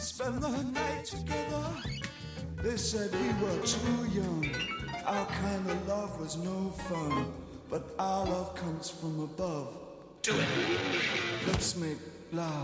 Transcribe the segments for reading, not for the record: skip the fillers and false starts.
spend the night together. They said we were too young. Our kind of love was no fun. But our love comes from above. Do it. Let's make love.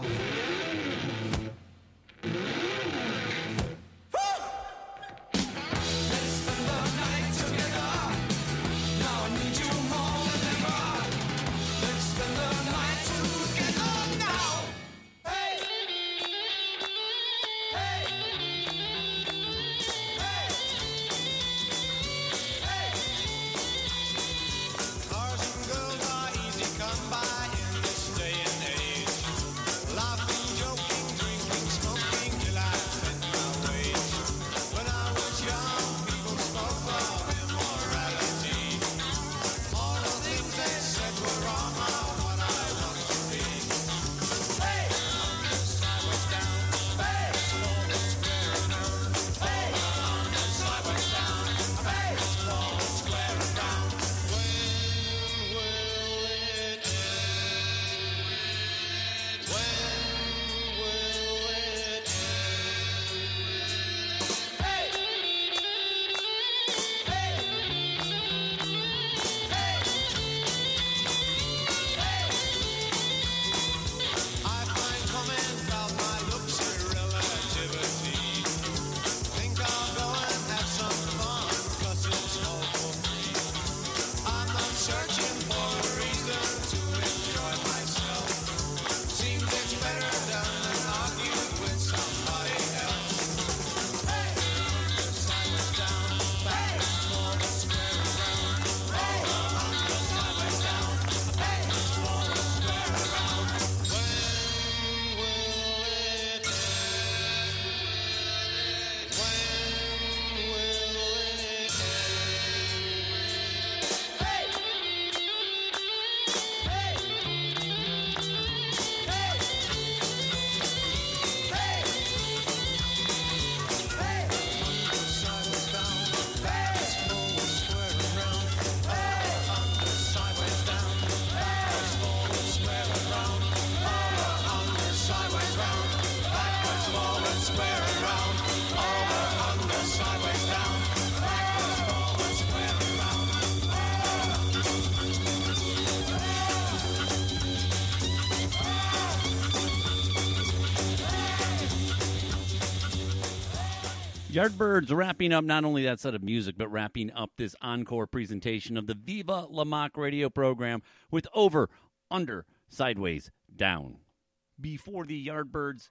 Yardbirds wrapping up not only that set of music, but wrapping up this encore presentation of the Viva La Mock radio program with Over, Under, Sideways, Down. Before the Yardbirds,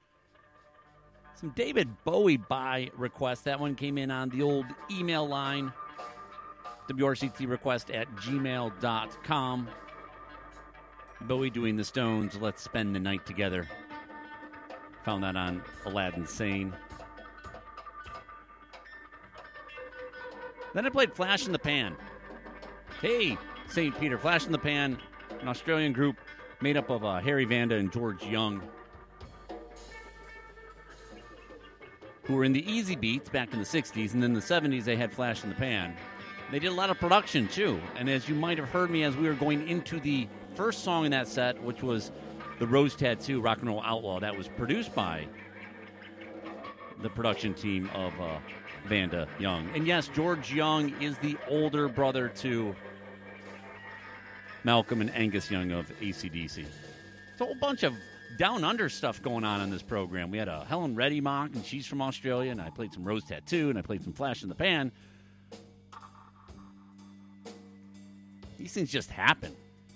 some David Bowie by request. That one came in on the old email line, wrctrequest@gmail.com. Bowie doing the Stones, Let's Spend the Night Together. Found that on Aladdin Sane. Then I played Flash in the Pan. Hey, St. Peter. Flash in the Pan, an Australian group made up of Harry Vanda and George Young, who were in the Easy Beats back in the 60s, and then in the 70s they had Flash in the Pan. They did a lot of production, too, and as you might have heard me as we were going into the first song in that set, which was the Rose Tattoo, Rock and Roll Outlaw, that was produced by the production team of Vanda Young. And yes, George Young is the older brother to Malcolm and Angus Young of AC/DC. It's a whole bunch of down under stuff going on in this program. We had a Helen Reddy mock, and she's from Australia, and I played some Rose Tattoo, and I played some Flash in the Pan. These things just happen.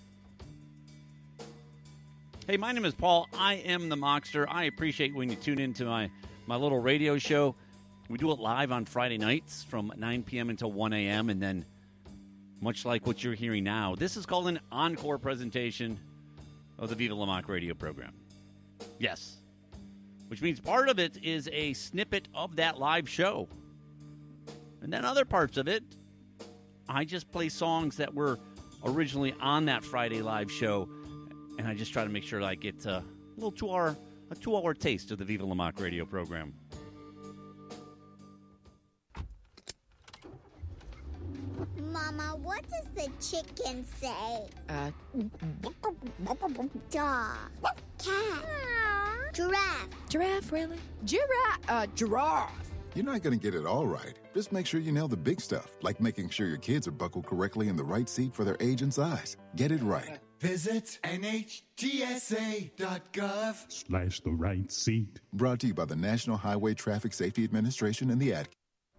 Hey, my name is Paul. I am the Mockster. I appreciate when you tune into my little radio show. We do it live on Friday nights from 9 p.m. until 1 a.m., and then, much like what you're hearing now, this is called an encore presentation of the Viva La Mock radio program. Yes. Which means part of it is a snippet of that live show. And then other parts of it, I just play songs that were originally on that Friday live show, and I just try to make sure that I get a little 2-hour taste of the Viva La Mock radio program. Mama, what does the chicken say? Dog. Cat. Giraffe. Giraffe, really? Giraffe. You're not going to get it all right. Just make sure you nail the big stuff, like making sure your kids are buckled correctly in the right seat for their age and size. Get it right. Visit NHTSA.gov/ the right seat. Brought to you by the National Highway Traffic Safety Administration and the Ad.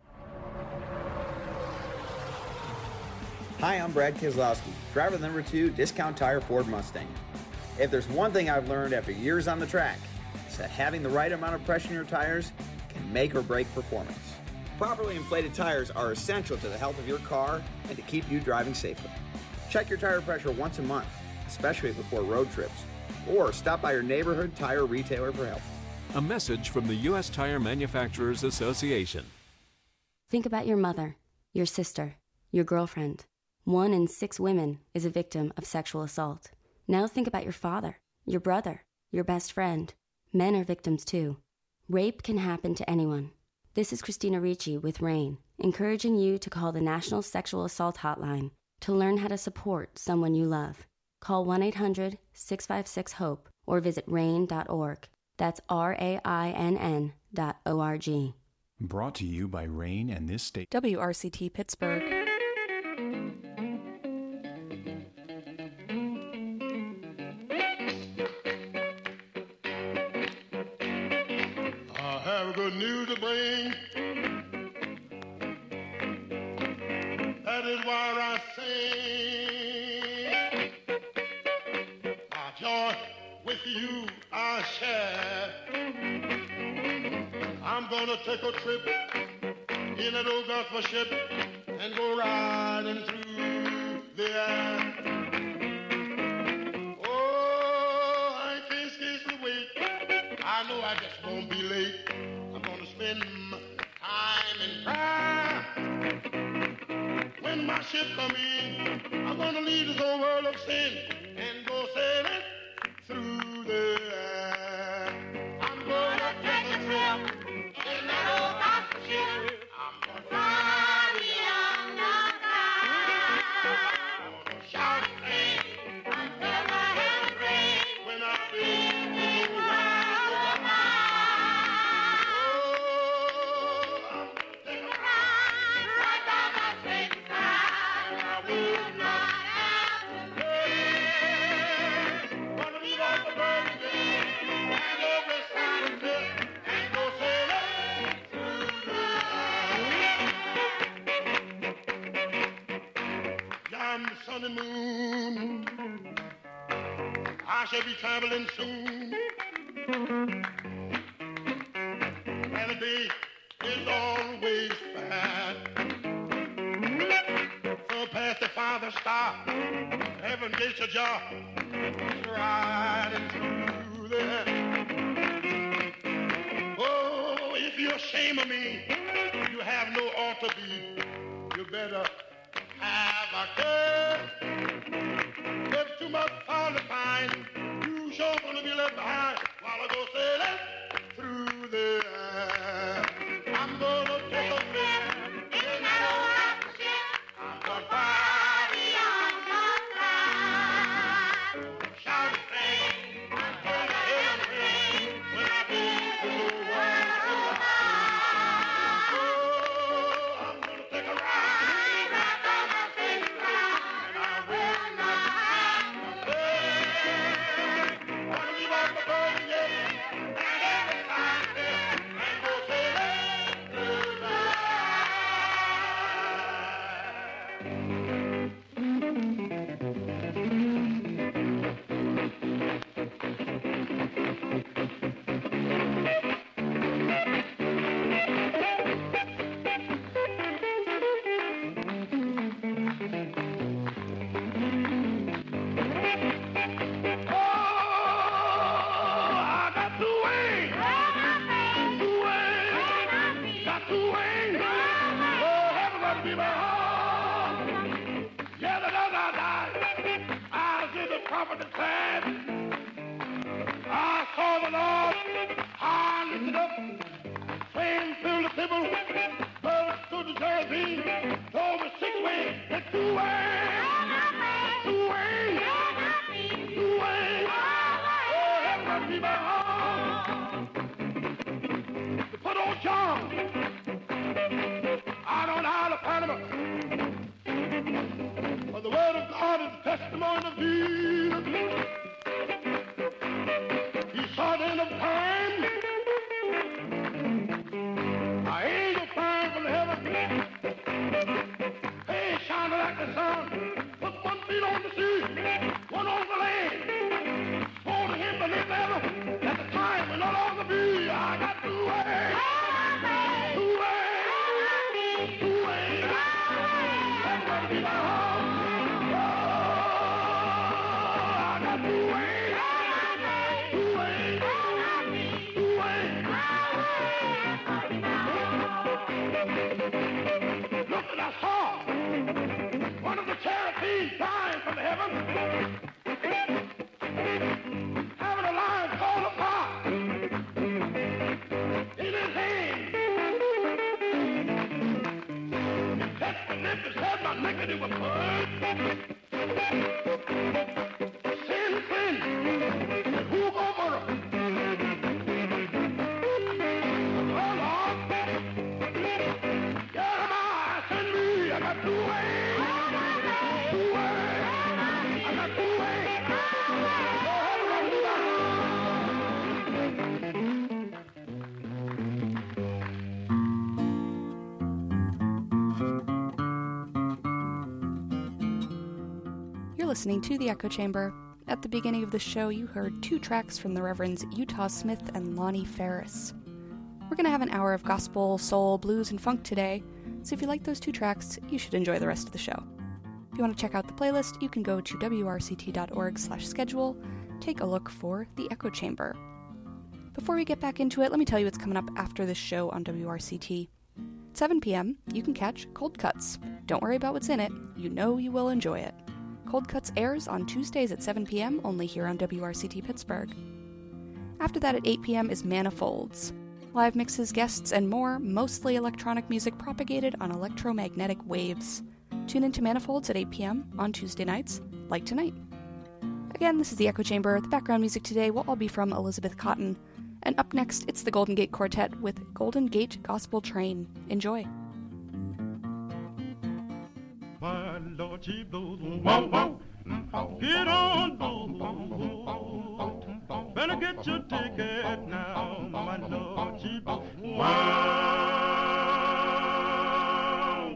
Hi, I'm Brad Keselowski, driver number 2, Discount Tire Ford Mustang. If there's one thing I've learned after years on the track, it's that having the right amount of pressure in your tires can make or break performance. Properly inflated tires are essential to the health of your car and to keep you driving safely. Check your tire pressure once a month, especially before road trips, or stop by your neighborhood tire retailer for help. A message from the U.S. Tire Manufacturers Association. Think about your mother, your sister, your girlfriend. 1 in 6 women is a victim of sexual assault. Now think about your father, your brother, your best friend. Men are victims too. Rape can happen to anyone. This is Christina Ricci with RAIN, encouraging you to call the National Sexual Assault Hotline to learn how to support someone you love. Call 1-800-656-HOPE or visit RAIN.org. That's RAINN.org. Brought to you by RAIN and this state. WRCT Pittsburgh. Good news to bring. That is why I sing. My joy with you I share. I'm gonna take a trip in that old gospel ship and go riding through the air. Oh, I can't scarcely wait. I know I just won't be late. Spend time in prayer. When my ship come in, I'm gonna leave this whole world of sin and go sailing through the air. I'm gonna take a trip in that old gospel ship. I'm gonna fly beyond the sky. I'm gonna shout and sing until my heaven ring when I feel the world of mine. Sun and moon, I shall be traveling soon, and the day is always fast. So past the farthest star, heaven gates ajar, riding through there. Oh, if you're ashamed of me, you have no ought to be. You better have a care. If too much found to find, you sure gonna be left behind while I go sailing through the air. I'm gonna take a trip in that old rocket ship. I'm gonna fly beyond the sky. Shout and sing until the heaven ring when I be the world of mine. Oh, I'm gonna take a ride. I saw the Lord, I lifted up, fame filled the temple, birds stood the cherubim, told me 6 ways, and 2 ways, 2 ways, 2 ways, oh, heaven must be my home. come on the field. He saw the end of time. An angel flying from heaven. Hey, shining like the sun. Put 1 feet on the sea, 1 on the land. Swore to him beneath heaven that the time will no longer be. I got two ways. Two ways. Two ways. That's gonna be my home. I got two ways. Two ways. Two ways. Look what I saw. One of the cherubims flying from heaven, having a lion fall apart in his hand. He touched the lips and said, my naked it was blood. Sin, and who over it? Oh, Lord. Jeremiah, send me. I got two ways. Two ways. I got two ways. Go ahead and run me down. You're listening to The Echo Chamber. At the beginning of the show, you heard 2 tracks from the Reverends Utah Smith and Lonnie Ferris. We're going to have an hour of gospel, soul, blues, and funk today, so if you like those 2 tracks, you should enjoy the rest of the show. If you want to check out the playlist, you can go to wrct.org/schedule, take a look for The Echo Chamber. Before we get back into it, let me tell you what's coming up after this show on WRCT. At 7 p.m., you can catch Cold Cuts. Don't worry about what's in it, you know you will enjoy it. Cold Cuts airs on Tuesdays at 7 p.m. only here on WRCT Pittsburgh. After that at 8 p.m. is Manifolds. Live mixes, guests, and more, mostly electronic music propagated on electromagnetic waves. Tune into Manifolds at 8 p.m. on Tuesday nights, like tonight. Again, this is The Echo Chamber. The background music today will all be from Elizabeth Cotten. And up next, it's the Golden Gate Quartet with Golden Gate Gospel Train. Enjoy. My Lord, she blows, whoa, whoa. Get on board. Better get your ticket now. My Lord, she blows, wow,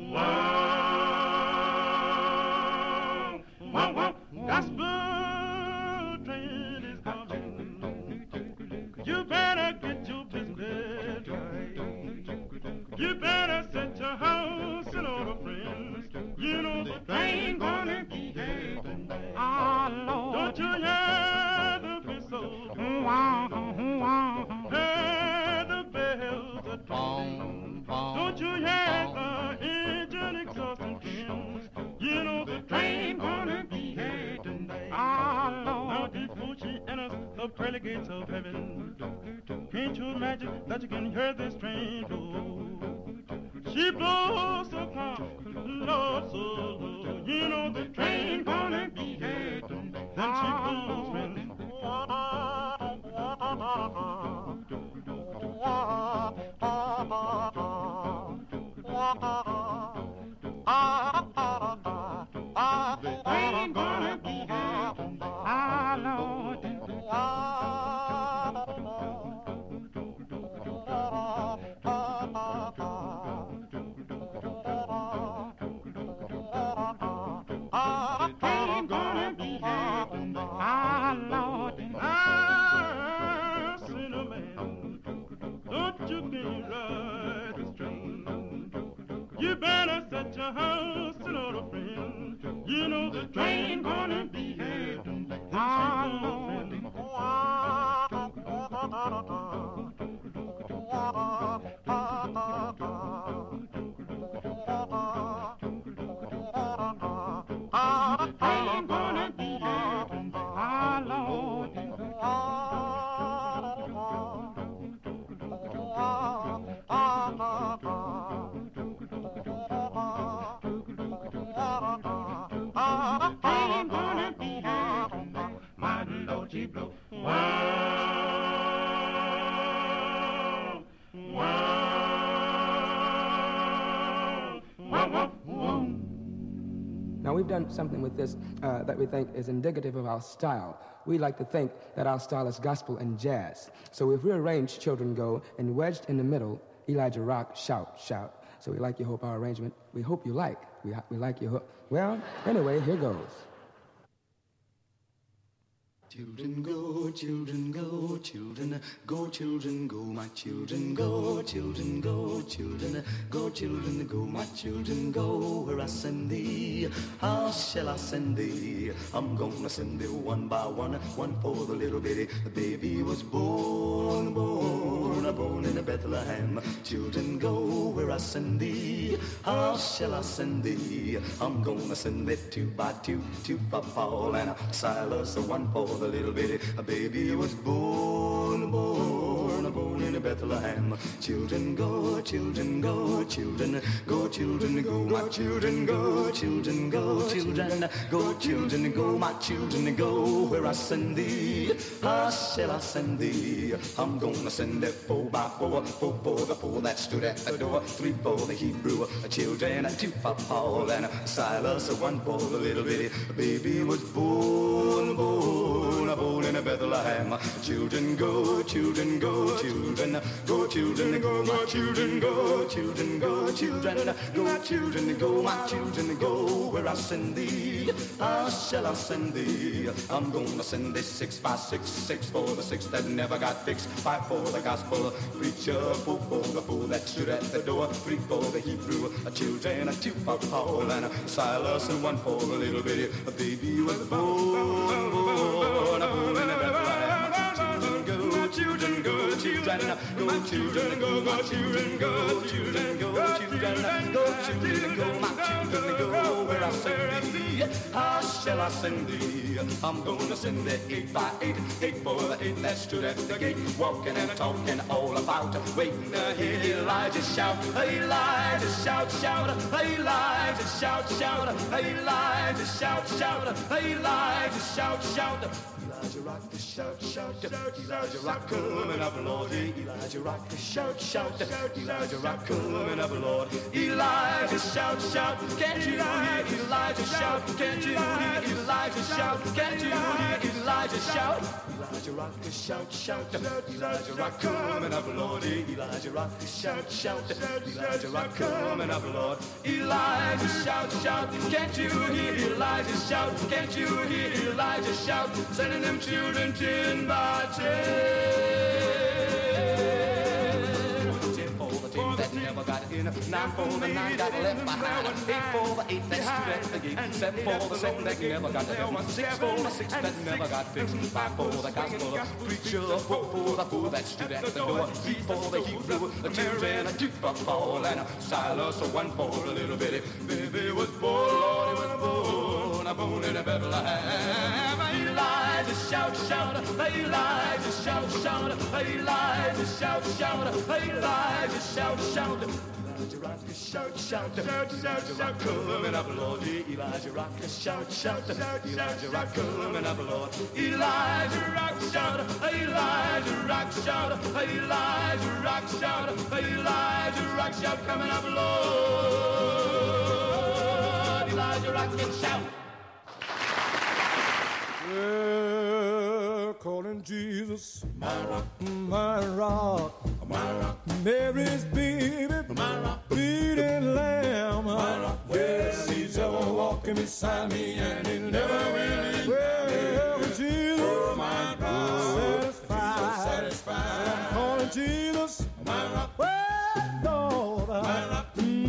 wow, wow, wow. Gospel train is coming. You better get your business right. You better set your house in order, friends. You know the train gonna be here tonight. Ah, Lord. Don't you hear the whistle? Hear the bells are tolling. Don't you hear the engine exhausting fumes? You know the train gonna be here tonight. Ah, Lord. Now before she enters the pearly gates of heaven, can't you imagine that you can hear this train blow? She blows so calm, Lord, so low. You know the train gonna be here tonight. Then she blows when the train gonna be here tonight. Ah, Lord. I'm gonna be here tonight. Ah, Lord. Ah, sinner man, don't you be right this train. You better set your house in order, friend. You know the train gonna be here tonight. Ah, Lord. I'm gonna be here tonight. Ah, Lord. I'm gonna be here tonight. My Lord, she blow. Wow. Wow. Wow. Wow. Wow. Now, we've done something with this that we think is indicative of our style. We like to think that our style is gospel and jazz. So we've rearranged Children Go, and wedged in the middle, Elijah Rock, Shout, Shout. So we like your hope, our arrangement. We hope you like. We like your hope. Well, anyway, here goes. Children go, children go, children go, children go, my children go, children go, children go, children go, my children go, where I send thee, how shall I send thee? I'm gonna send thee one by one for the little bitty, the baby was born in Bethlehem. Children go, where I send thee, how shall I send thee? I'm gonna send thee two by two for Paul and Silas, one for the little bitty, a baby was born in Bethlehem. Children go, children go, children go, children go, my children go, children go, children go, children go, my children go, where I send thee, how shall I send thee? I'm gonna send it 4 by 4, 4 for the 4 that stood at the door, 3 for the Hebrew children, 2 for Paul and Silas, 1 for the little bitty baby was born in Bethlehem. Children go, children go, children go, children go, my children go, children go, children go, children go, my children go, where I send thee, how shall I send thee? I'm gonna send thee 6 by 6, 6 for the 6 that never got fixed, 5 for the gospel preacher, 4 for the 4 that stood at the door, 3 for the Hebrew children, 2 for Paul and Silas, and 1 for the little bitty baby was born in Bethlehem. Children go, children go, children go, my children go, children go, children go, children go, my children go, where I send thee, how shall I send thee? I'm gonna send thee 8 by 8, 8 for the 8 that stood at the gate, walking and talking all about waiting to hear Elijah shout, Elijah shout, shout, Elijah shout, shout, Elijah shout, shout, Elijah shout, shout. Elijah rock the shout, shout, Elijah rock coming up, Lord. Elijah rock the shout, shout, Elijah rock coming up, Lord. Elijah shout, shout, can't you hear Elijah shout? Can't you hear Elijah shout? Can't you hear Elijah shout? Elijah rock the shout, shout, Elijah rock coming up, Lord. Elijah rock the shout, shout, Elijah rock coming up, Lord. Elijah shout, shout, can't you hear Elijah shout? Can't you hear Elijah shout? Sending them children 10 by 10. 10 for the 10 that never got in, 9 for the 9 got left behind, 8 for the 8 that stood at the gate, 7 for the 7 that never got to heaven, 6 for the 6 that never got fixed, 5 for the gospel preacher, 4 for the 4 that stood at the door, 3 for the Hebrew children, 2 for Paul and Silas, 1 for the little bitty baby was born, Lord, he was born in Bethlehem. Elijah shout, shout, Elijah shout, shout, Elijah shout, shout, Elijah shout, shout. Elijah rock the shout, shout, Elijah rock coming up, Lord. Elijah rock the shout, shout, Elijah rock coming up, Lord. Elijah rock shout, Elijah rock shout, Elijah rock shout, Elijah rock shout coming up, Lord. Elijah rock and shout. We're calling Jesus, my rock, my rock, my rock. Mary's baby, my rock, bleeding lamb, my rock. Yes, he's ever walking beside me, and he never will leave. Well, Jesus, oh, my rock, satisfied. I'm calling Jesus, my rock, well, Lord, my rock.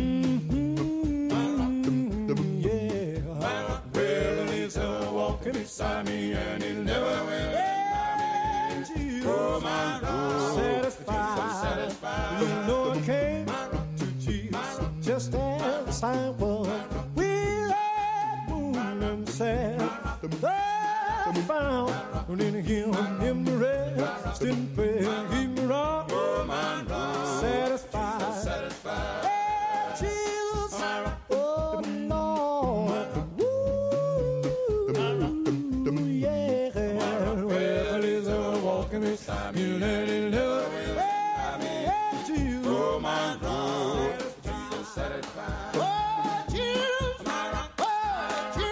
Beside me, and he'll never will. Yeah, Jesus, oh, my rock, satisfied. You know I came to Jesus just as I was. Weary and sad, I found in him the rest in prayer. Keep me rock, oh, my rock, satisfied. Yeah, Jesus, oh, Lord. You let it know, Jesus, oh, my God, Jesus satisfied. Oh, Jesus, oh,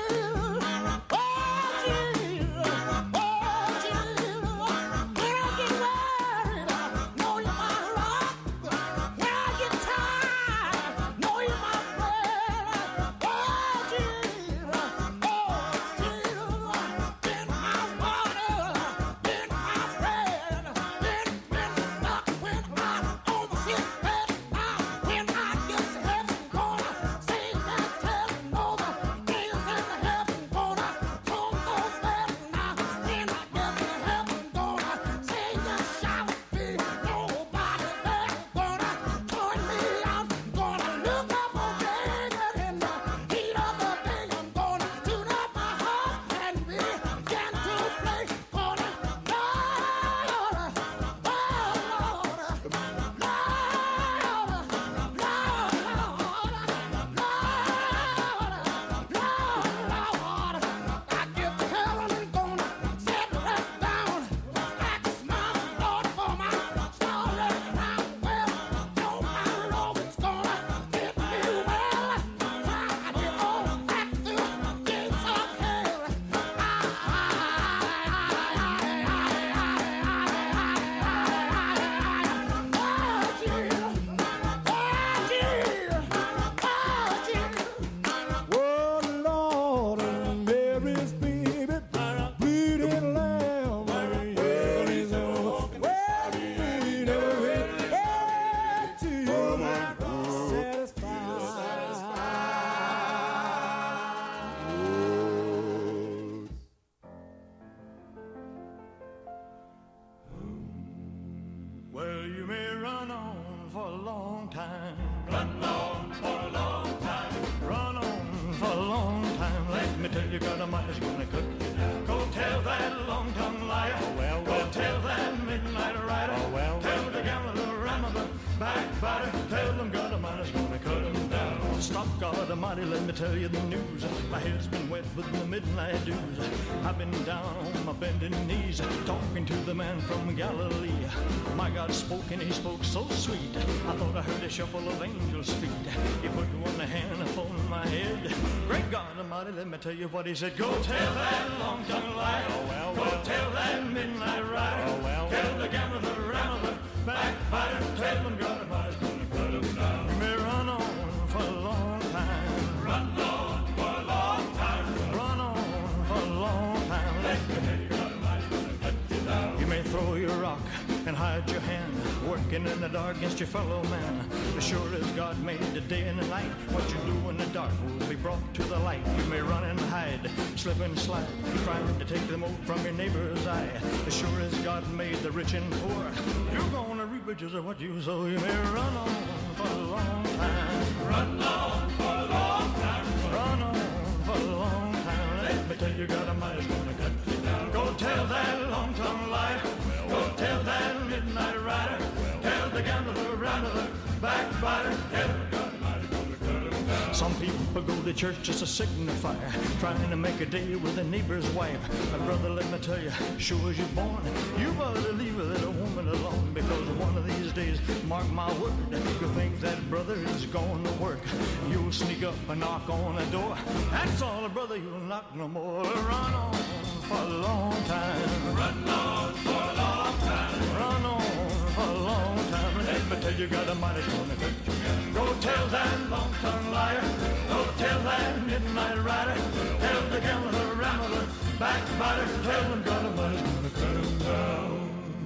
for a long time. Run on for a long time. Run on for a long time. Let me tell you, God Almighty's gonna cut you down. Go tell that long-tongued liar. Oh, well, well. Go tell that midnight rider. Oh, well, well. Tell the gambler, the rammer, the backbiter. Tell them God Almighty's gonna cut him down. Stop, God Almighty, let me tell you the news. My head's been wet with the midnight dews. I've been down on my bending knees, talking to the man from Galilee. My God spoke and he spoke so sweet. I thought I heard a shuffle of angels' feet. He put one hand upon my head. Great God Almighty, let me tell you what he said. Go tell that long-tongued liar. Oh, well, well. Go tell that midnight rider. Oh, well, well. Tell the gambler, the rammer, the backbiter. Tell them God Almighty's gonna cut him down. You may run on for a long time. Run on for a long time. Run on for a long time. Let me tell you, God Almighty's gonna cut you down. You may throw your rock and hide your hand, working in the dark against your fellow man. As sure as God made the day and the night, what you do in the dark will be brought to the light. You may run and hide, slip and slide, trying to take the mote from your neighbor's eye. As sure as God made the rich and poor, you're gonna reap just of what you sow. You may run on for a long time. Run on for a long time. Run on for a long time. Let me tell you, God Almighty's gonna cut you down. Go tell that long-tongued liar. Go tell that midnight rider. Tell the gambler, the rammer, the backbiter. Tell the God Almighty's gonna cut him down. Some people go to church just to signify, trying to make a day with a neighbor's wife. But brother, let me tell you, sure as you're born, you better leave that woman alone, because one of these days, mark my word, you think that brother is going to work, you'll sneak up and knock on the door. That's all, brother, you'll knock no more. Run on for a long time. Run on for a long time. Run on for a long time. Let me tell you, God Almighty's gonna cut you down. Go tell that long-tongued liar. Go tell that midnight rider. Tell the gambler, the rammer, the backbiter. Tell them God Almighty's gonna cut him down.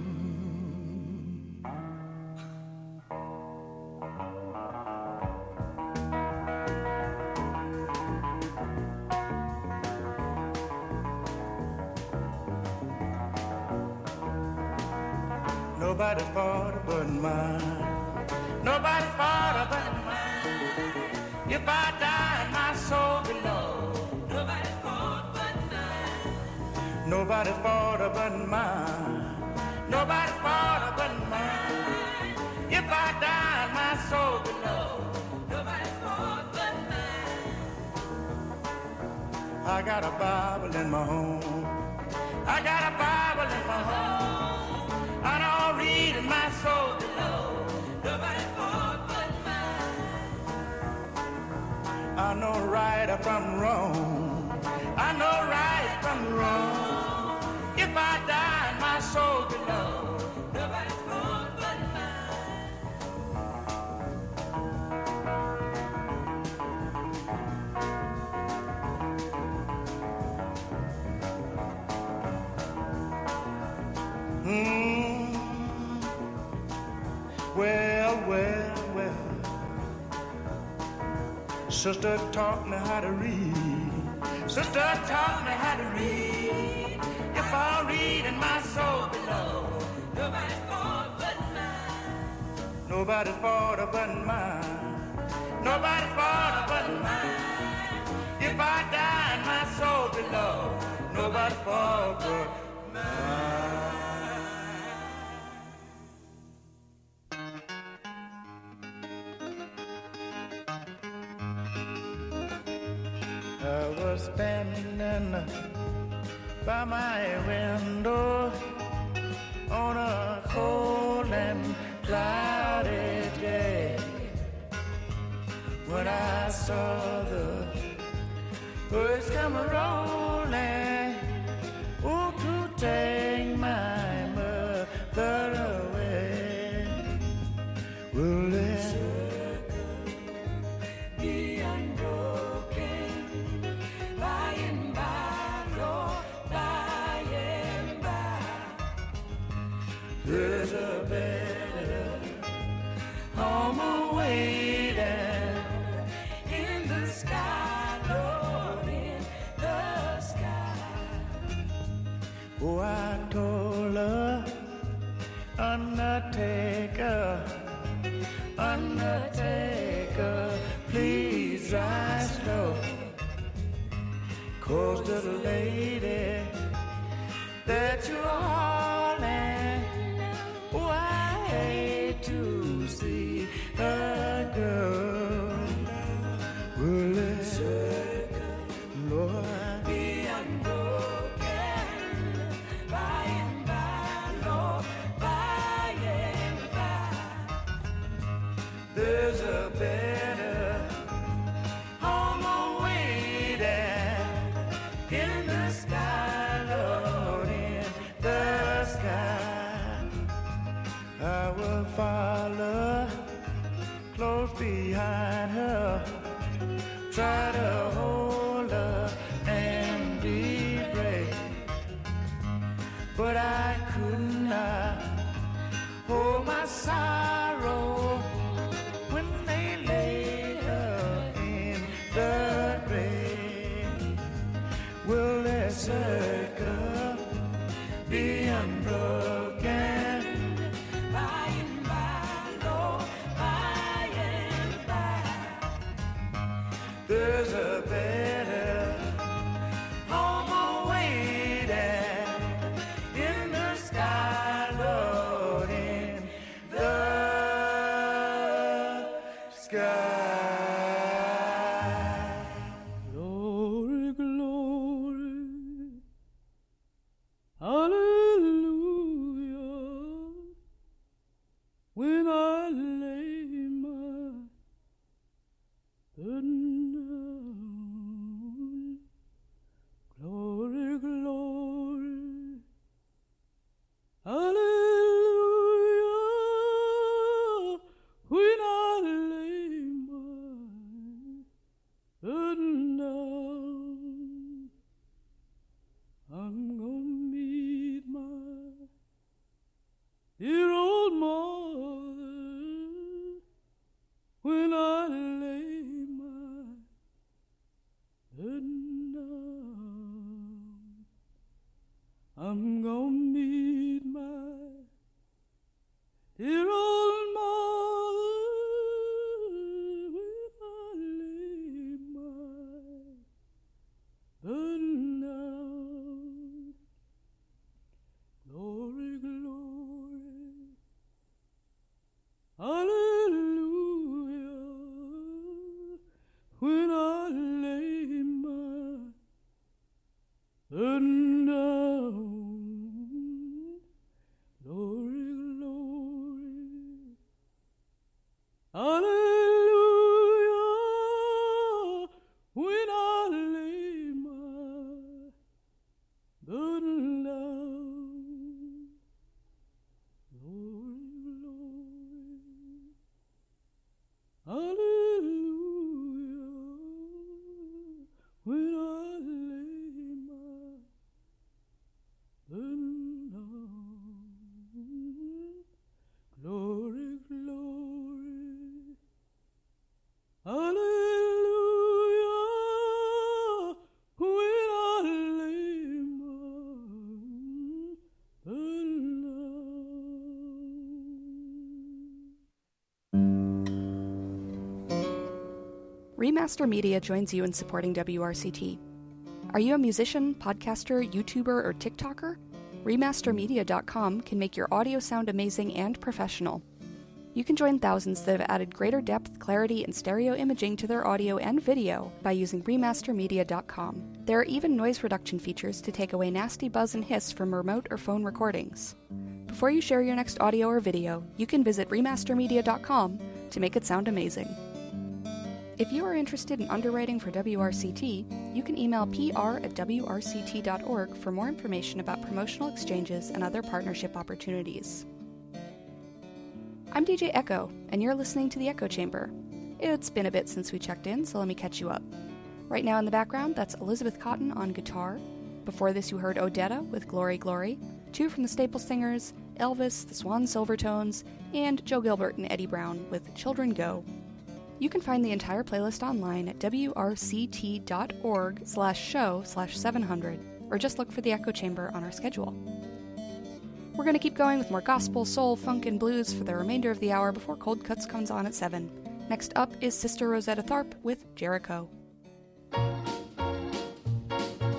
Nobody's fault but mine. Nobody's fault but mine. If I die, my soul below. Nobody's fault but mine. Nobody's fault but mine. Nobody's fault but mine. If I die, my soul below. Nobody's fault but mine. I got a Bible in my home. I got a Bible in my home. I don't read in my soul below. Nobody's fault but mine. I know right from wrong. I know right from wrong. If I die, my soul below. Nobody's fault but mine. Well, well, well. Sister taught me how to read. Sister taught me how to read. If I read in my soul below, nobody's fault but mine. Nobody's fault but mine. Nobody's fault but mine. If I die in my soul below, nobody's fault but mine. I was standing by my window on a cold and cloudy day when I saw the birds come rolling, oh, to take my mother away. Will they be unbroken by and by, Lord, by and by? There's a better home awaiting in the sky, Lord, in the sky. 'cause little lady that you're hauling, oh, I hate to see a girl really, Lord, be unbroken by and by, Lord, by and by. There's a better home awaiting in the sky, Lord, in the sky. I will follow close behind her, try to hold her and be brave, but I could not hold my sorrow when they laid her in the grave. Will that circle be unbroken by and by, Lord, by and by? There's a better home awaiting in the sky, Lord, in the sky. Glory, glory, hallelujah. When I lay my burden down, glory, glory, hallelujah. When I lay my burden down, I'm gonna meet my dear old mother. When I lay my burden down, I'm gonna meet my dear old mother. When I lay my burden down, glory, glory, hallelujah. When I lay my burden down, glory, glory, hallelujah. When I lay my burden down, glory, glory, hallelujah. When I lay my burden down, glory, glory, hallelujah. When I lay my burden Remaster Media joins you in supporting WRCT. Are you a musician, podcaster, YouTuber, or TikToker? Remastermedia.com can make your audio sound amazing and professional. You can join thousands that have added greater depth, clarity, and stereo imaging to their audio and video by using Remastermedia.com. There are even noise reduction features to take away nasty buzz and hiss from remote or phone recordings. Before you share your next audio or video, you can visit Remastermedia.com to make it sound amazing. If you are interested in underwriting for WRCT, you can email pr@wrct.org for more information about promotional exchanges and other partnership opportunities. I'm DJ Echo, and you're listening to The Echo Chamber. It's been a bit since we checked in, so let me catch you up. Right now in the background, that's Elizabeth Cotton on guitar. Before this, you heard Odetta with Glory, Glory, two from the Staple Singers, Elvis, the Swan Silvertones, and Joe Gilbert and Eddie Brown with Children Go. You can find the entire playlist online at wrct.org/show/700, or just look for The Echo Chamber on our schedule. We're going to keep going with more gospel, soul, funk, and blues for the remainder of the hour before Cold Cuts comes on at 7. Next up is Sister Rosetta Tharpe with Jericho.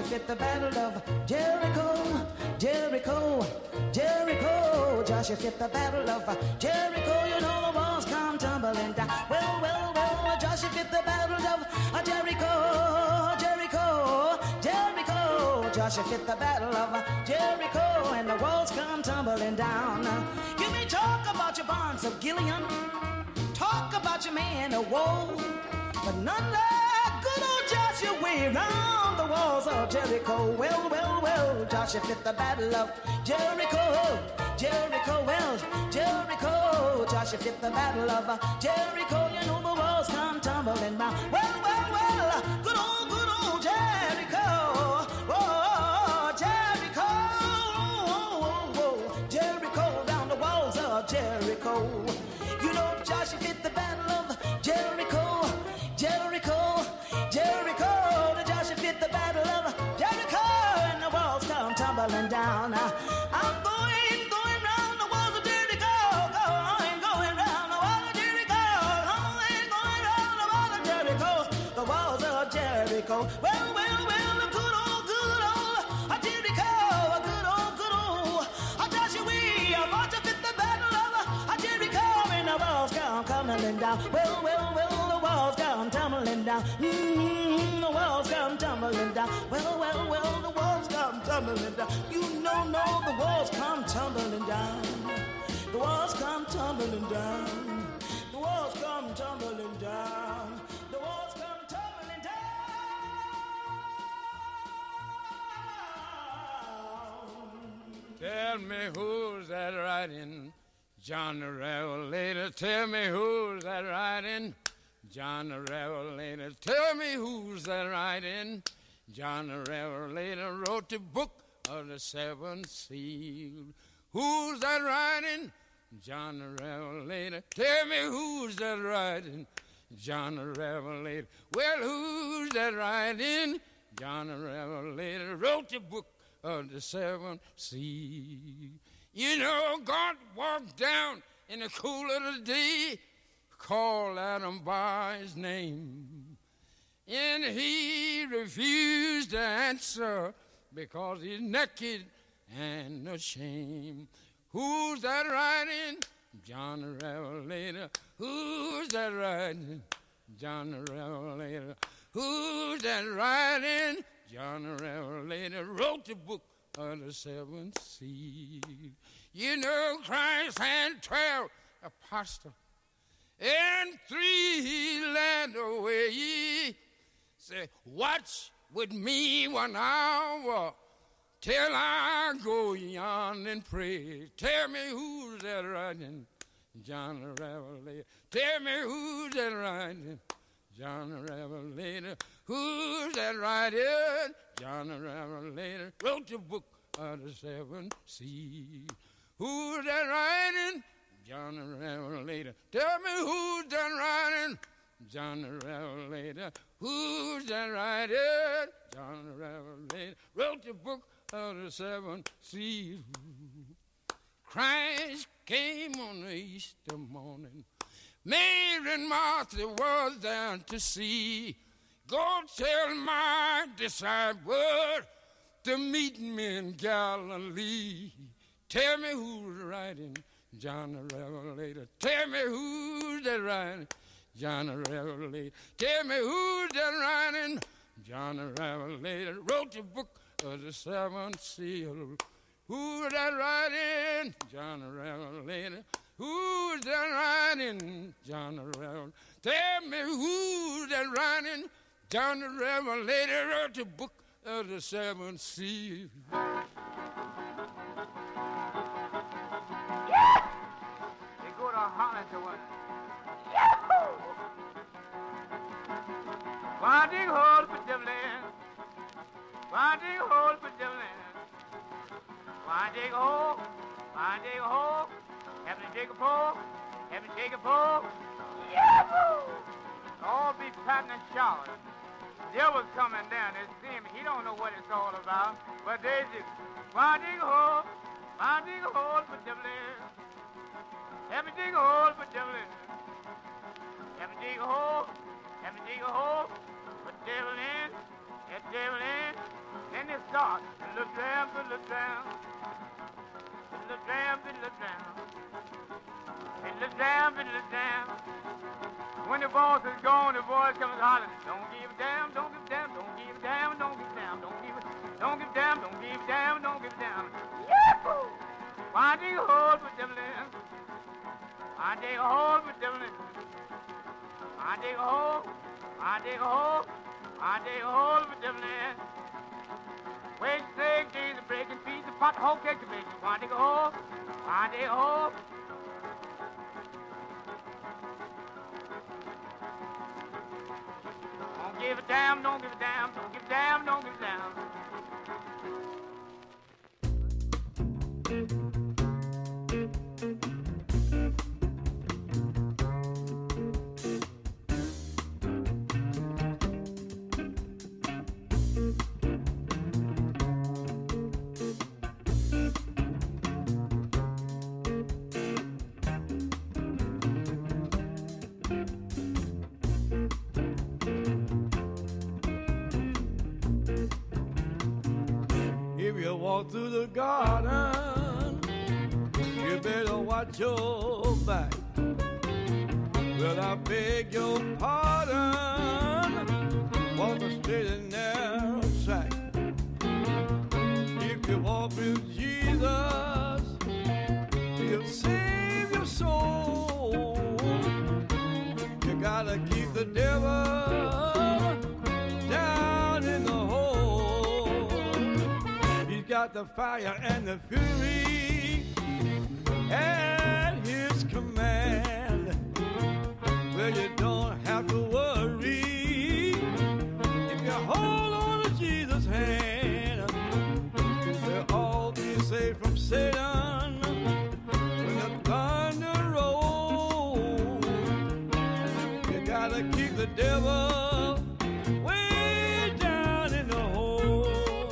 fit the battle of Jericho, Jericho, Jericho. Joshua fit the battle of Jericho. You know the walls come tumbling down. Well, well, well, Joshua fit the battle of Jericho, Jericho, Jericho. Joshua fit the battle of Jericho, and the walls come tumbling down. You may talk about your bonds of Gilead, talk about your man of woe, but none like good old Joshua way round the walls of Jericho. Well, well, well, Joshua fit the battle of Jericho, Jericho, well, Jericho. Joshua fit the battle of Jericho. You know the walls come tumbling down. Well, well, well, good old Jericho. Oh, Jericho, oh, oh, oh, Jericho, round the walls of Jericho. You know Joshua fit the battle of Jericho, Jericho, Jericho. The Joshua fit the battle of Jericho, and the walls come tumbling down. I'm going round the walls of Jericho, going round the walls of Jericho, going round the walls of Jericho, the walls of Jericho. Well, well, well, a good old Jericho, a good old Joshua, we are about to fit the battle of Jericho, and the walls come tumbling down. Well, well, well, the walls come tumbling down. The walls come tumbling down. Well, well, well, the walls come tumbling down. You know, no, the walls come tumbling down. The walls come tumbling down. The walls come tumbling down. The walls come tumbling down. Tell me who's that riding? John the Revelator. Tell me who's that riding? John the Revelator. Tell me who's that riding? John the Revelator wrote the book of the seven seals. Who's that riding? John the Revelator. Tell me who's that riding? John the Revelator. Well, who's that riding? John the Revelator wrote the book of the seven seals. You know, God walked down in the cool of the day, called Adam by his name, and he refused to answer because he's naked and ashamed. Who's that riding? John the Revelator. Who's that riding? John the Revelator. Who's that riding? John the Revelator wrote the book of the seven seals. You know, Christ had 12 apostles, and 3 he led away. Say, watch with me 1 hour till I go yonder and pray. Tell me who's that riding? John the Revelator. Tell me who's that riding? John the Revelator. Who's that riding? John the Revelator wrote the book of the seven seals. Who's that riding? John the Revelator. Tell me who's that riding? John the Revelator. Who's that riding? John the Revelator wrote the book of the seven seals. Christ came on the Easter morning. Mary and Martha was down to see. Go tell my disciples to meet me in Galilee. Tell me who's riding? John the Revelator. Tell me who's that riding? John the Revelator. Tell me who's that riding? John the Revelator wrote the book of the seven seals. Who's that riding? John the Revelator. Who's that riding? John the Revelator. Tell me who's that riding? John the Revelator wrote the book of the seven seals. Yeah! They go to holler to one. Yahoo! Why dig hole for Devlin? Why dig hole for Devlin? Why dig a hole? Why dig a hole? Have to dig a pole? Have to dig a pole? Yahoo! All be patting and showering. Devil's coming down. They see him. He don't know what it's all about. But they just, why dig a hole? Why dig a hole for Devlin? Have to dig a hole for Devlin. Have to dig a hole. Have to dig a hole. Put devil in. That devil in. Then When the boss is gone, the boys come hollering. Don't give a damn, don't give a damn, don't give a damn, don't give a damn, don't give a damn, don't give a damn, don't give a damn. Yahoo! Why dig a hole for diddling? I dig a hole for diddling. I dig a hole, I dig a hole, I dig a hole for diddling. Wait, say, days of breaking feet, the pot hole cake to bake. Why dig a hole, I dig a hole. Don't give a damn, don't give a damn, don't give a damn, don't give a damn. Walk through the garden, you better watch your back. Well, I beg your pardon, walk a straight and narrow track. If you walk with Jesus, he'll save your soul. You gotta keep the devil down in the hole. Got the fire and the fury at his command. Well, you don't have to worry if you hold on to Jesus' hand. We'll all be safe from Satan when the thunder rolls. You gotta keep the devil way down in the hole.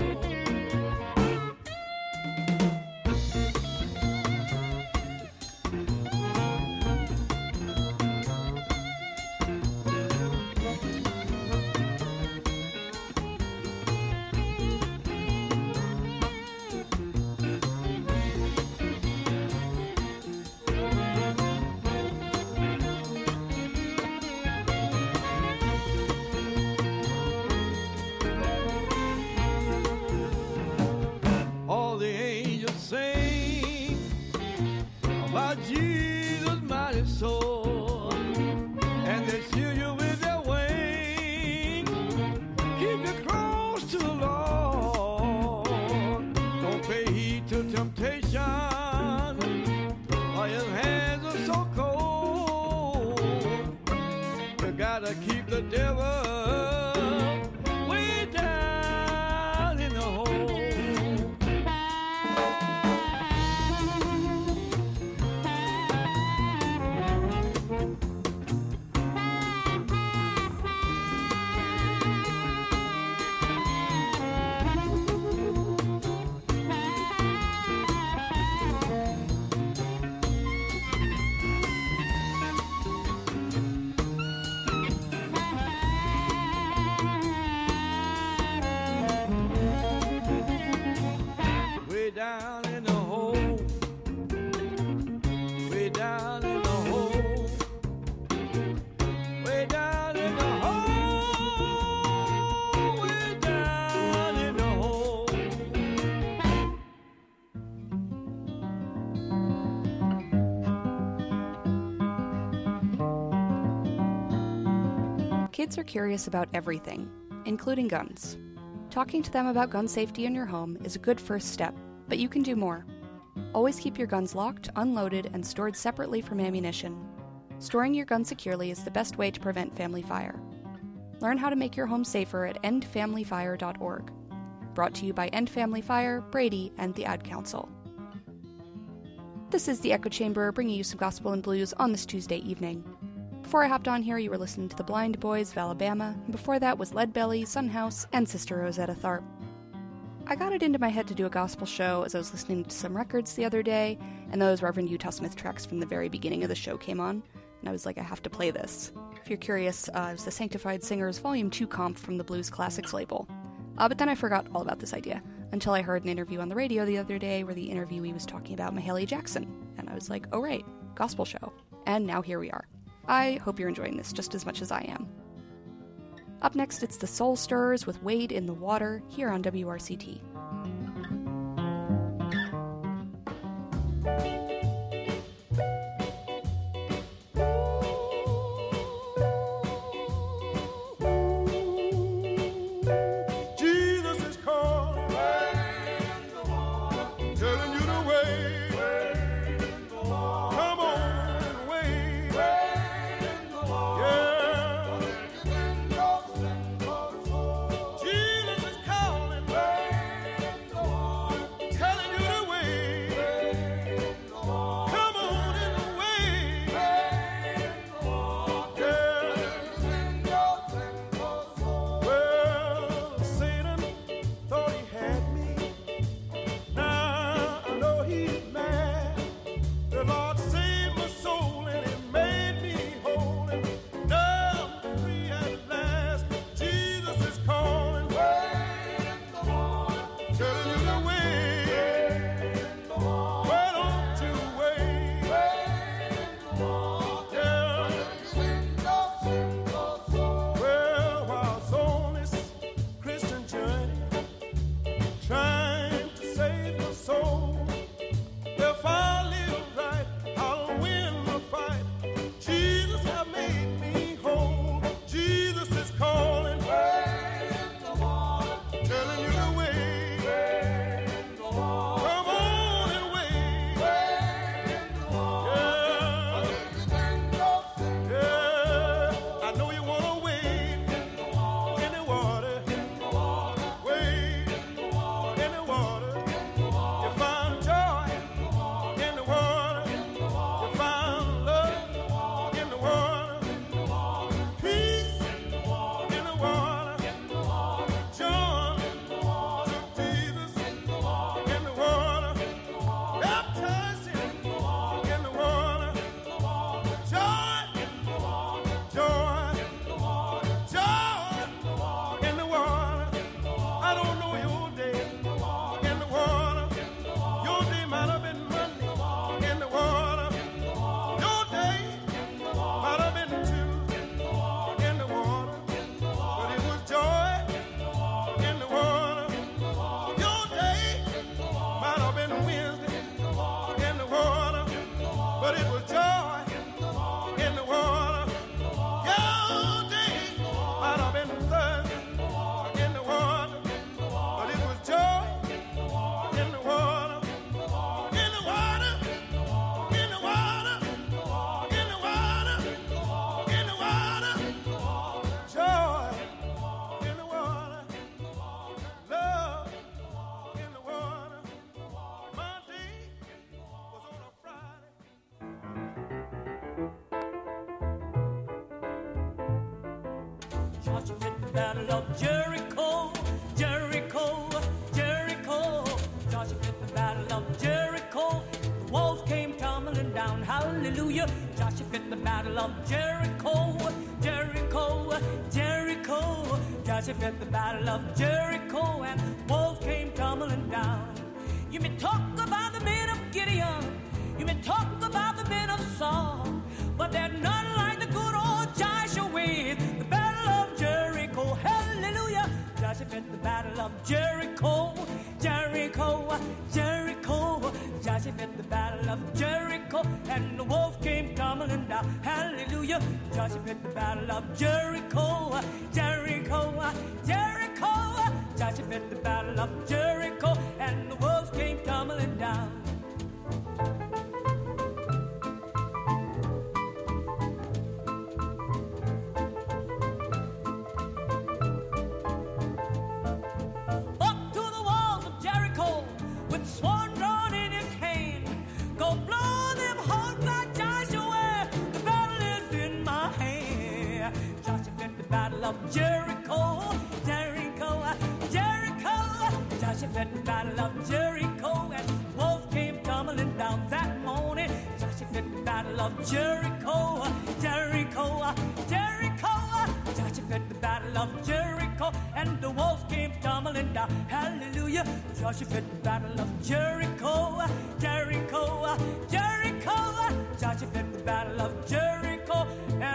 Jesus, mighty soul, and they shield you with their wings, keep you close to the Lord. Don't pay heed to temptation, or his hands are so cold. You gotta keep the devil way down in the hole. Down in the hole, way down in the hole, way down in the hole, way down in the hole. Kids are curious about everything, including guns. Talking to them about gun safety in your home is a good first step, but you can do more. Always keep your guns locked, unloaded, and stored separately from ammunition. Storing your gun securely is the best way to prevent family fire. Learn how to make your home safer at endfamilyfire.org. Brought to you by End Family Fire, Brady, and the Ad Council. This is the Echo Chamber, bringing you some gospel and blues on this Tuesday evening. Before I hopped on here, you were listening to the Blind Boys of Alabama, and before that was Leadbelly, Sunhouse, and Sister Rosetta Tharpe. I got it into my head to do a gospel show as I was listening to some records the other day, and those Reverend Utah Smith tracks from the very beginning of the show came on, and I was like, I have to play this. If you're curious, it was the Sanctified Singers Volume 2 comp from the Blues Classics label. But then I forgot all about this idea, until I heard an interview on the radio the other day where the interviewee was talking about Mahalia Jackson, and I was like, oh right, gospel show. And now here we are. I hope you're enjoying this just as much as I am. Up next, it's the Soul Stirrers with Wade in the Water here on WRCT. Joshua at the Battle of Jericho, Jericho, Jericho. Joshua at the Battle of Jericho. The walls came tumbling down, hallelujah. Joshua at the Battle of Jericho, Jericho, Jericho. Joshua at the Battle of Jericho, and walls came tumbling down. You may talk about the men of Gideon, you may talk about the men of Saul, but they're none like the good old Joshua with the Battle of Jericho. Hallelujah! Joshua at the Battle of Jericho, Jericho, Jericho. Joshua at the Battle of Jericho, and the wolves came tumbling down. Hallelujah! Joshua at the Battle of Jericho, Jericho, Jericho. Joshua at the Battle of Jericho, and the wolves came tumbling down. Up to the walls of Jericho, with sworn drawn in his hand, go blow them horns like Joshua, the battle is in my hand. Joshua at the Battle of Jericho, Jericho, Jericho. Joshua at the Battle of Jericho, and wolves came tumbling down that morning. Joshua at the Battle of Jericho, Jericho, Jericho. Joshua at the Battle of Jericho, and the wolves came tumbling down. Hallelujah. Joshua at the Battle of Jericho, Jericho, Jericho. Joshua at the Battle of Jericho,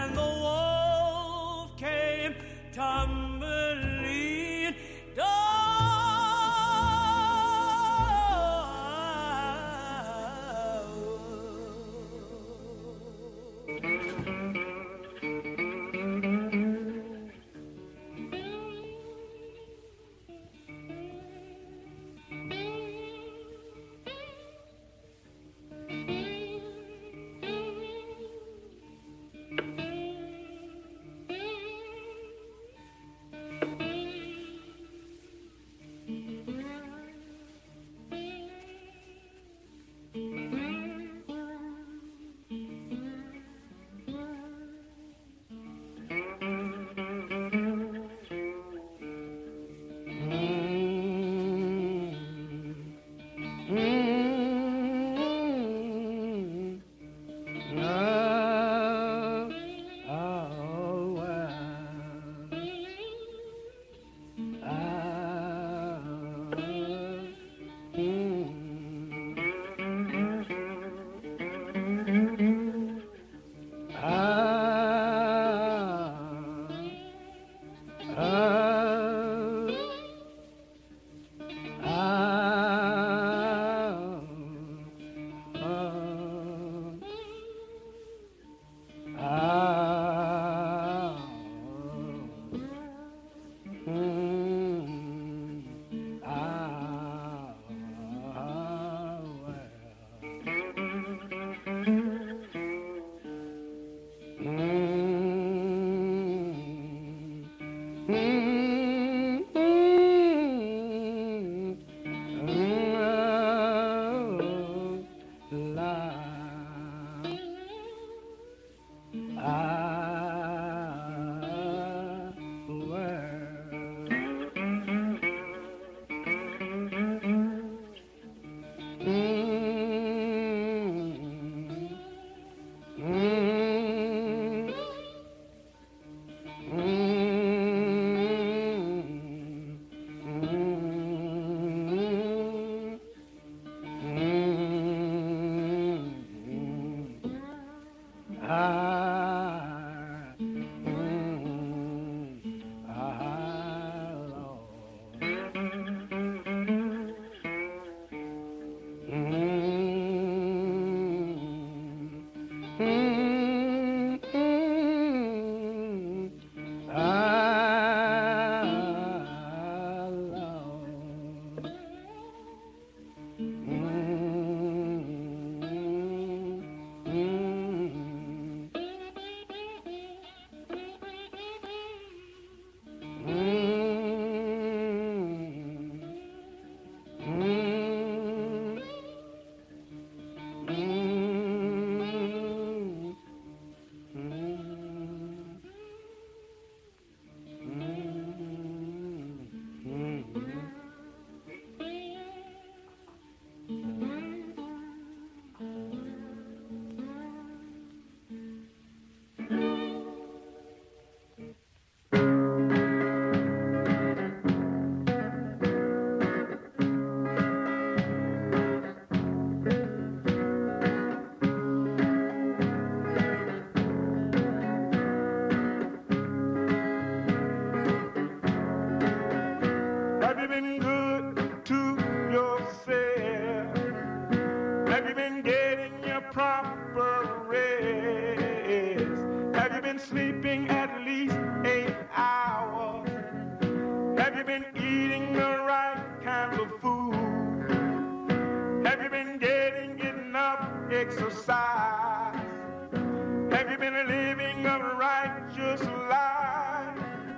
eating the right kind of food? Have you been getting enough exercise? Have you been living a righteous life?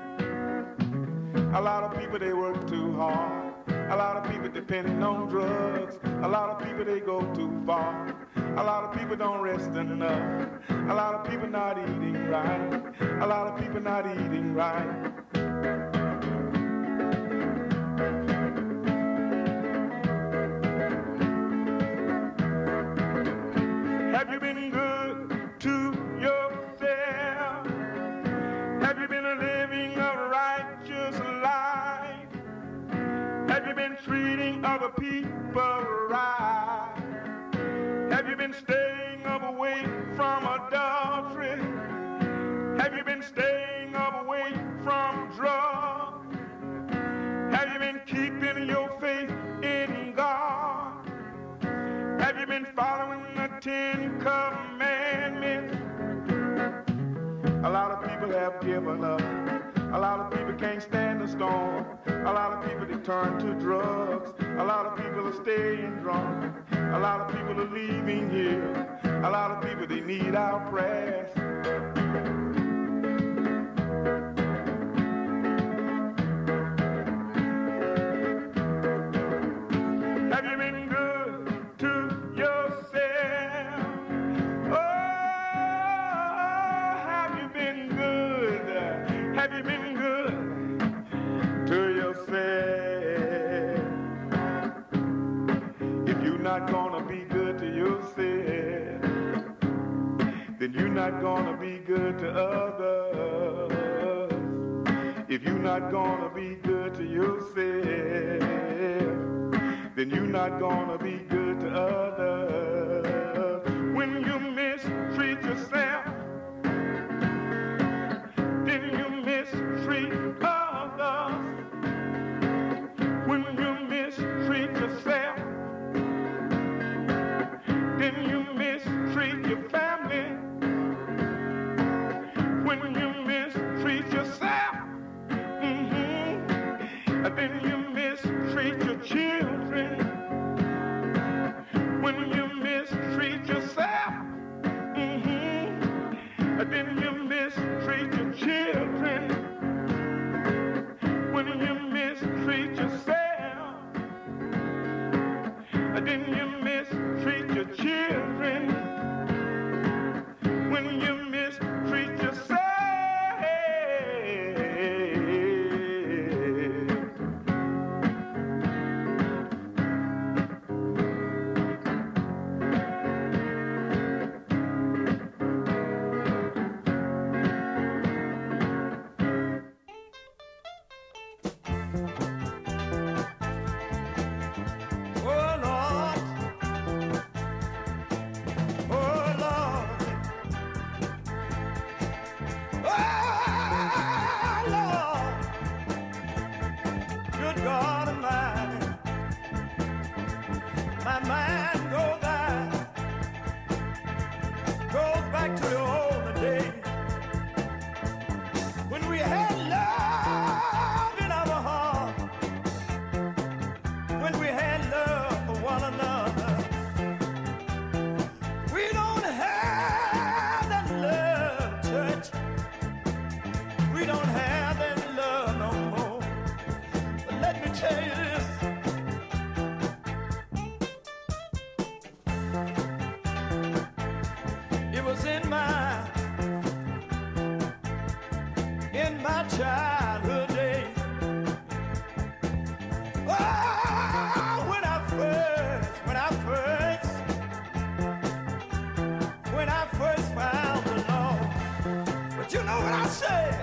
A lot of people, they work too hard. A lot of people depending on drugs. A lot of people, they go too far. A lot of people don't rest enough. A lot of people not eating right. A lot of people not eating right. Have you been good to yourself? Have you been living a righteous life? Have you been treating other people right? Have you been staying away from adultery? Have you been staying away from drugs? Have you been keeping your faith in God? Have you been following the 10 Commandments? A lot of people have given up. A lot of people can't stand the storm. A lot of people, they turn to drugs. A lot of people are staying drunk. A lot of people are leaving here. A lot of people, they need our prayers. Have you been good to yourself? Oh, have you been good? Have you been good to yourself? If you're not gonna be good to yourself, then you're not gonna be good to others. If you're not gonna be good to yourself, then you're not gonna be good to others. When you mistreat yourself, then you mistreat others. When you mistreat yourself, then you mistreat your family. When you mistreat yourself, then you mistreat your children. When you mistreat yourself, then you mistreat your children. When you mistreat yourself, then you mistreat your children. When you mistreat yourself, childhood days. Oh, when I first found the Lord. But you know what I said?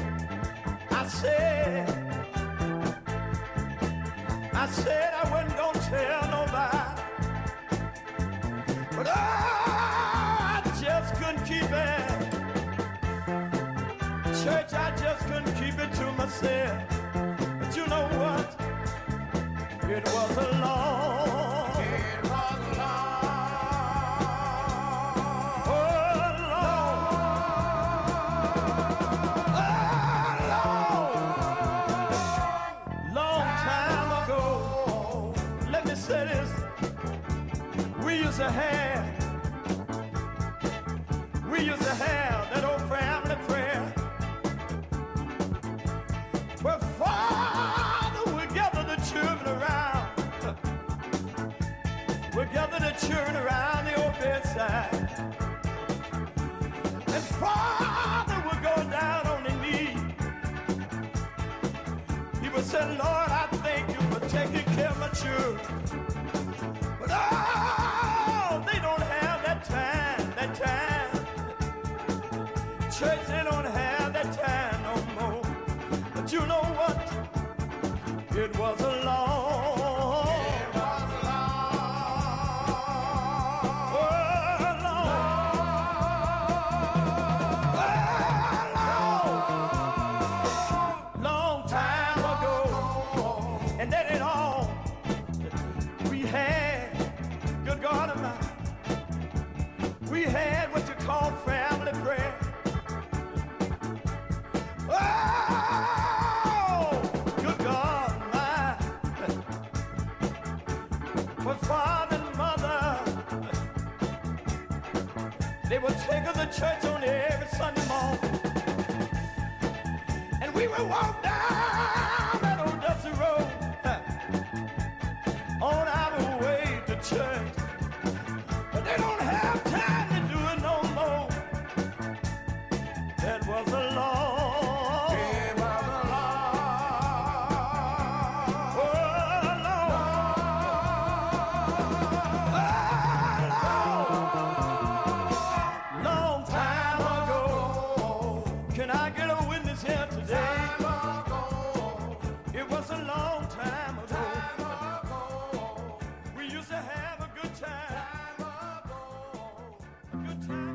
I said I wasn't gonna tell nobody. But I just couldn't keep it. Church, I just couldn't keep it to myself. But you know what? It was a long, long to have that old family prayer where Father would gather the children around. We'd gather the children around the old bedside. And Father would go down on his knees. He would say, Lord, I thank you for taking care of my children. But oh, they don't have that time. Church, they don't have that time no more. But you know what? It was a long, long time ago. And that ain't all we had. Good God Almighty. We had what you call family prayer. Oh, good God, my. For father and mother, they would take us to church on every Sunday morning. And we would walk down that old dusty road on our way to church. But they don't have time to do it no more. That was a long, long time ago. Can I get a witness here today? It was a long time ago. We used to have a good time. A good time.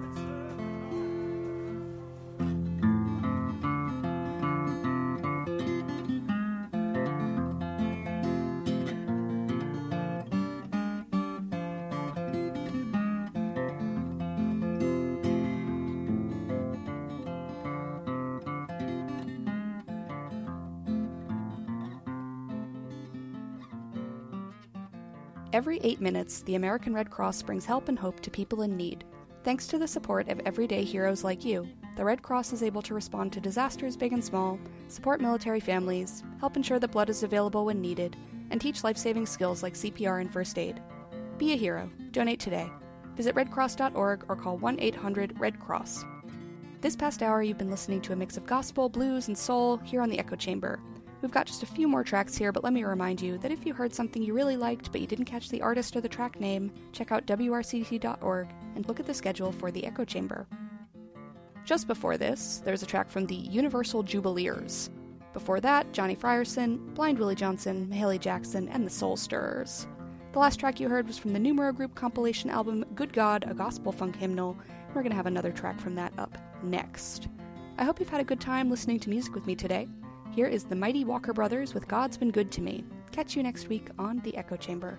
Every 8 minutes, the American Red Cross brings help and hope to people in need. Thanks to the support of everyday heroes like you, the Red Cross is able to respond to disasters big and small, support military families, help ensure that blood is available when needed, and teach life-saving skills like CPR and first aid. Be a hero. Donate today. Visit redcross.org or call 1-800-RED-CROSS. This past hour, you've been listening to a mix of gospel, blues, and soul here on the Echo Chamber. We've got just a few more tracks here, but let me remind you that if you heard something you really liked but you didn't catch the artist or the track name, check out wrct.org and look at the schedule for the Echo Chamber. Just before this, there's a track from the Universal Jubileers. Before that, Johnny Frierson, Blind Willie Johnson, Mahalia Jackson, and the Soul Stirrers. The last track you heard was from the Numero Group compilation album Good God, a Gospel Funk Hymnal, and we're going to have another track from that up next. I hope you've had a good time listening to music with me today. Here is the Mighty Walker Brothers with God's Been Good to Me. Catch you next week on The Echo Chamber.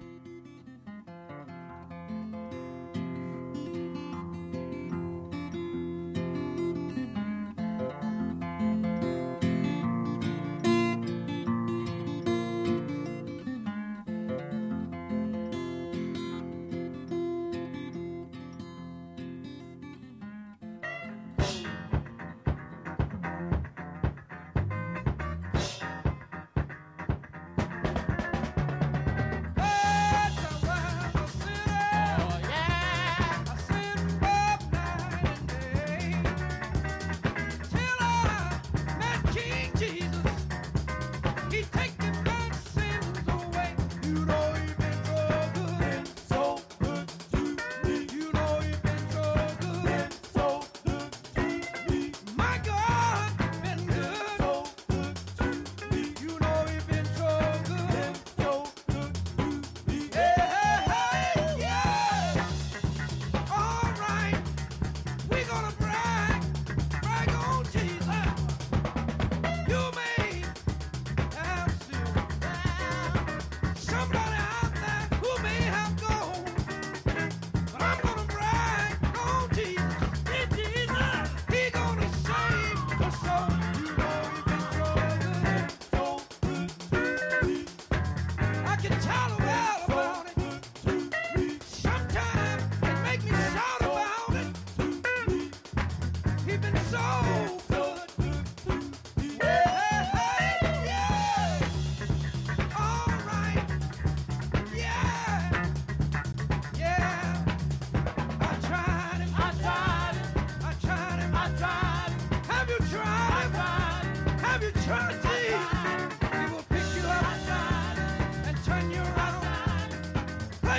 Hey!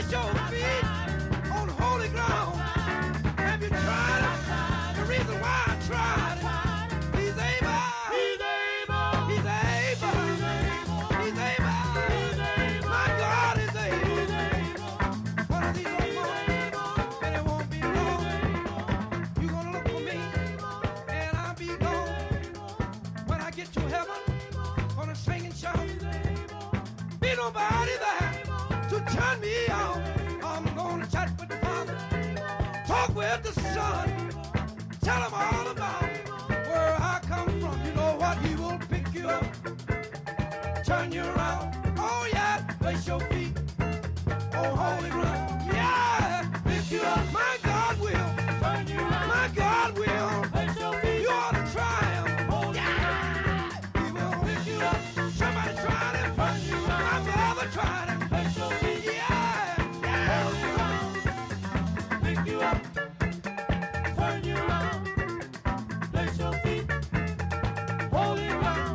Place your feet on holy ground. Have you tried it? The reason why I tried it. He's able. He's able. He's able. He's able. My God is able. One of these old mornings, and it won't be long. You're gonna look for me, and I'll be gone. When I get to heaven, gonna sing and shout. Be nobody there to turn me on. I'm gonna chat with the Father, talk with the Son, tell him all about where I come from. You know what? He will pick you up, turn you around. Oh yeah, place your feet on holy ground. Yeah, pick you up. My God will turn you around. My God will place your feet. You ought to try him. Yeah, he will pick you up. Somebody tried him. Turn you around. My brother tried him. Place your feet. Yeah, pick you up. Turn you around. Place your feet. Holy ground.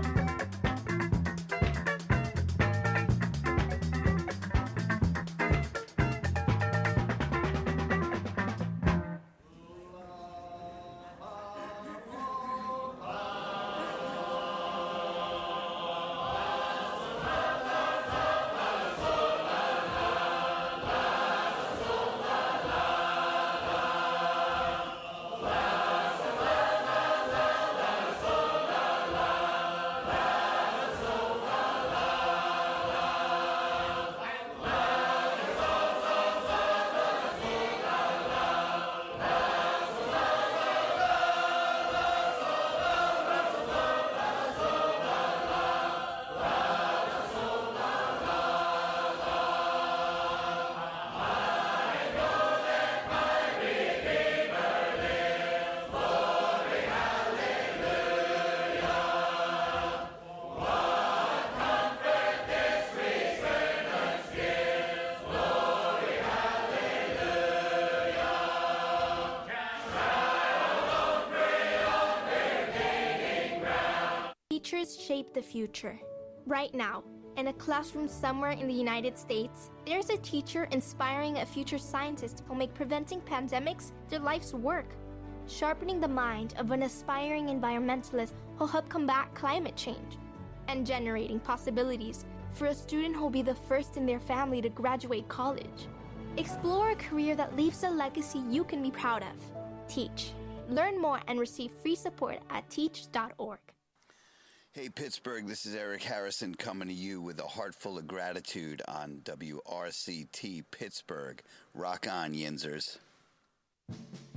Teachers shape the future. Right now, in a classroom somewhere in the United States, there's a teacher inspiring a future scientist who'll make preventing pandemics their life's work, sharpening the mind of an aspiring environmentalist who'll help combat climate change, and generating possibilities for a student who'll be the first in their family to graduate college. Explore a career that leaves a legacy you can be proud of. Teach. Learn more and receive free support at teach.org. Hey Pittsburgh, this is Eric Harrison coming to you with a heart full of gratitude on WRCT Pittsburgh. Rock on, Yinzers.